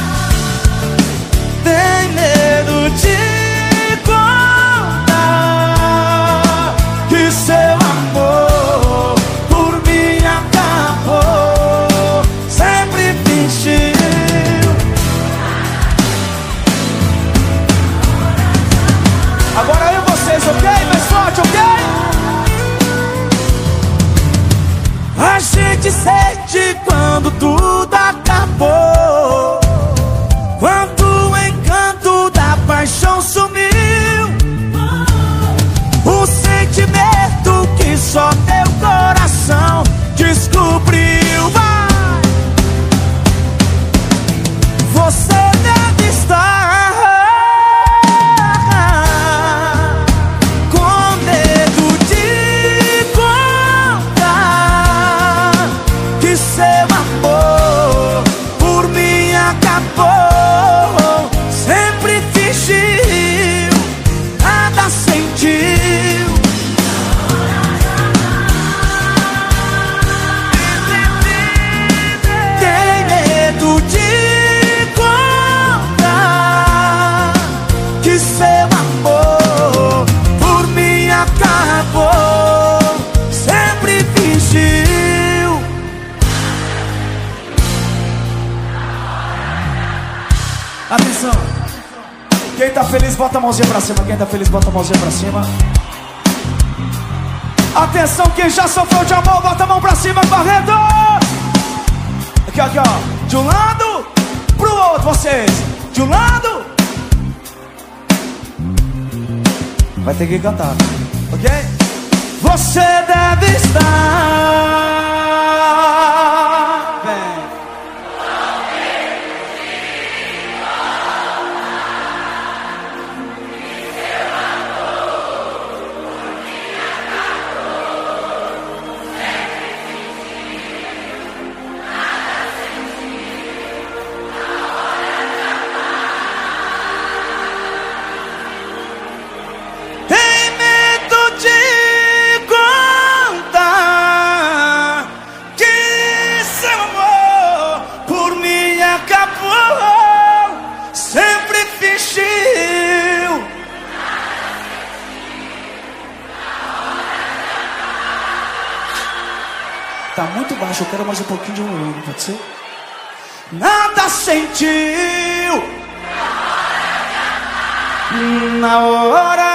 Tem medo de contar que seu amor por mim acabou. Sempre fingiu. Agora eu e vocês, ok? Mais forte, ok? A gente sente quando tudo acabou, quando o encanto da paixão sumiu. O sentimento que só teu coração descobriu. Vai. Você deve estar sempre fingiu, nada sentiu. Tem medo de contar que seu amor por mim acabou. Sempre fingiu.
atenção. Quem tá feliz, bota a mãozinha pra cima. Quem tá feliz, bota a mãozinha pra cima. Atenção, quem já sofreu de amor, bota a mão pra cima, correndo. Aqui, aqui, ó. De um lado pro outro, vocês. De um lado. Vai ter que cantar, ok? Você deve estar bem. Tá muito baixo, eu quero mais um pouquinho de volume, pode ser? Nada sentiu na hora